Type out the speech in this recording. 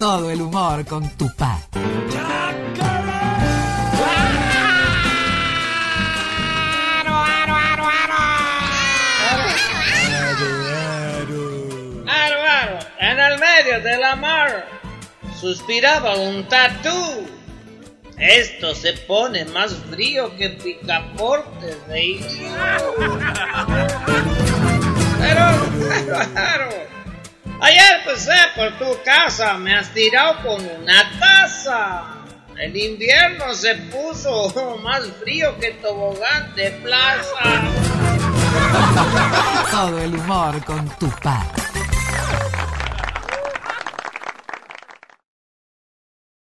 Todo el humor con Tupac. Aro, en el medio de la mar suspiraba un tatú. Esto se pone más frío que picaporte de iglú. Pero, ayer pasé por tu casa, me has tirado con una taza. El invierno se puso más frío que tobogán de plaza. Todo el humor con Tupac.